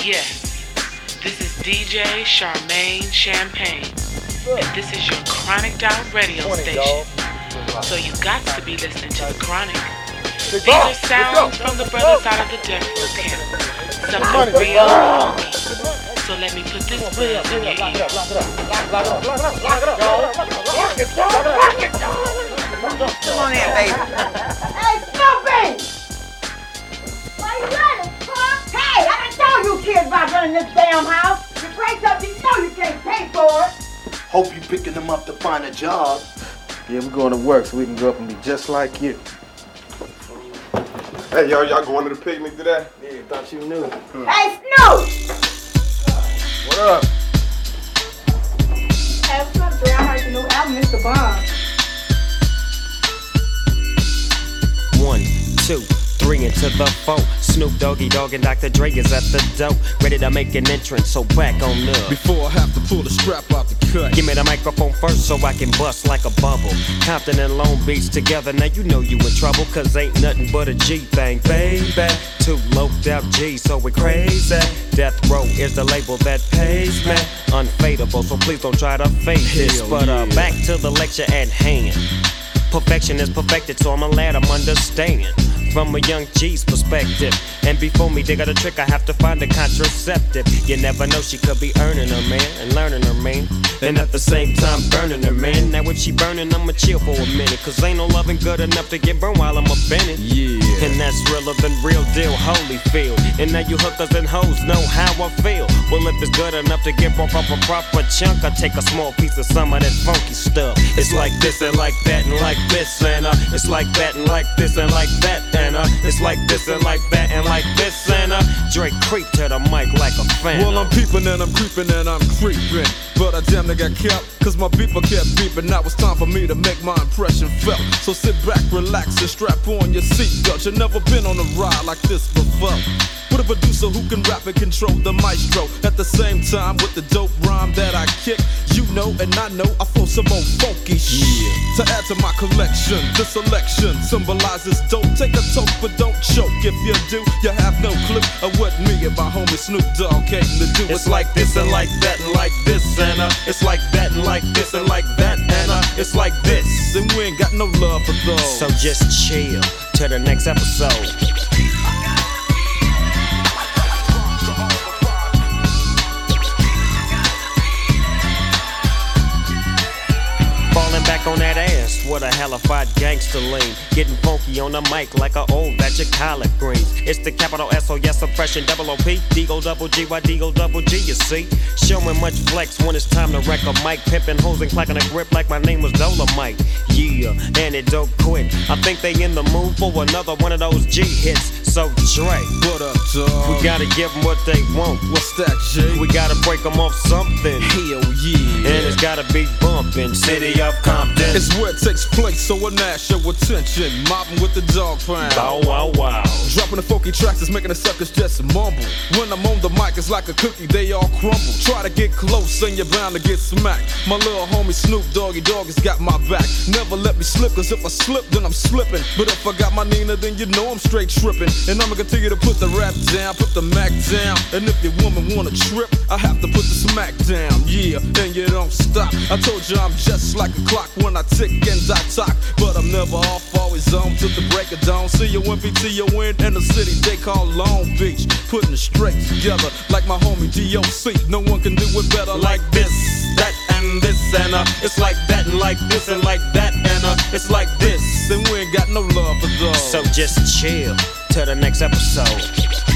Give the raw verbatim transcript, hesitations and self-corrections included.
Yes, this is D J Charmaine Champagne, and this is your Chronic'd Out radio station. So you got to be listening to the Chronic. These are sounds from the brothers out of the Death Row Camp. Something real funky. So let me put this buzz in your ear. Come on in, baby. Hey, Snoopy! Why you running, huh? Hey, I done told you kids about running this damn house. You break something, you know you can't pay for it. Hope you picking them up to find a job. Yeah, we're going to work so we can grow up and be just like you. Hey, y'all, y'all going to the picnic today? Yeah, thought you knew. Hmm. Hey, Snoop! What up? Hey, what's up, Dre? I heard your new album, Mister Bond. One, two, three into the four. Snoop Doggy Dogg and Doctor Dre is at the door, ready to make an entrance, so back on up. Before I have to pull the strap out the cut, give me the microphone first so I can bust like a bubble. Compton and Long Beach together, now you know you in trouble, cause ain't nothing but a G thing, baby. Two loped out G's, so we crazy. Death Row is the label that pays me. Unfadable, so please don't try to fake this. Hell but uh, yeah. back to the lecture at hand. Perfection is perfected, so I'ma let them understand from a young G's perspective. And before me dig out a trick, I have to find a contraceptive. You never know, she could be earning her man and learning her man, and at the same time burning her man. Now if she burning, I'ma chill for a minute, cause ain't no loving good enough to get burned while I'm up in it. Yeah. And that's realer than real deal, Holyfield. And now you hookers and hoes know how I feel. Well, if it's good enough to get broke off a proper chunk, I take a small piece of some of that funky stuff. It's like this and like that and like this and uh, it's like that and like this and like that and uh, it's like this and like that and like this and uh, Drake creep to the mic like a fan. Well, I'm peeping and I'm creeping and I'm creeping, but I damn near got kept, cause my beeper kept beeping. Now it's time for me to make my impression felt. So sit back, relax, and strap on your seatbelt. You've never been on a ride like this before. With a producer who can rap and control the maestro at the same time with the dope rhyme that I kick. You know and I know I flow some old funky shit. Yeah. To add to my collection, the selection symbolizes dope. Take a toke but don't choke. If you do, you have no clue of what me and my homie Snoop Dogg came to do. It's like this and like that and like this and uh, it's like that and like this and like that and uh, it's like this. And we ain't got no love for those. So just chill till the next episode. Falling back on that ass, what a hellified gangster lean. Getting funky on the mic like a old batch of collard greens. It's the capital S O S oppression, double O P, D-O double G, Y D-O double G, you see. Showing much flex when it's time to wreck a mic. Pimping hoes and clacking a grip like my name was Dolomite. Yeah, and it don't quit. I think they in the mood for another one of those G hits. So Dre, what up, dog? we gotta give them what they want. What's that, Jay? We gotta break them off something. Hell yeah. And it's gotta be bumpin', city of Compton. It's where it takes place, so I nash your attention. Mobbing with the dog pound. Bow wow wow. Dropping the funky tracks is making the suckers just mumble. When I'm on the mic, it's like a cookie, they all crumble. Try to get close and you're bound to get smacked. My little homie Snoop Doggy Dogg has got my back. Never let me slip, cause if I slip, then I'm slipping. But if I got my Nina, then you know I'm straight tripping. And I'ma continue to put the rap down, put the Mac down. And if your woman wanna trip, I have to put the smack down. Yeah, and you don't stop. I told you I'm just like a clock when I tick and I talk. But I'm never off, always on till the break of dawn. See you when P T O in in the city they call Long Beach. Putting it straight together like my homie D O C. No one can do it better like this, that and this and uh. It's like that and like this and like that and uh. It's like this and we ain't got no love for those. So just chill till the next episode.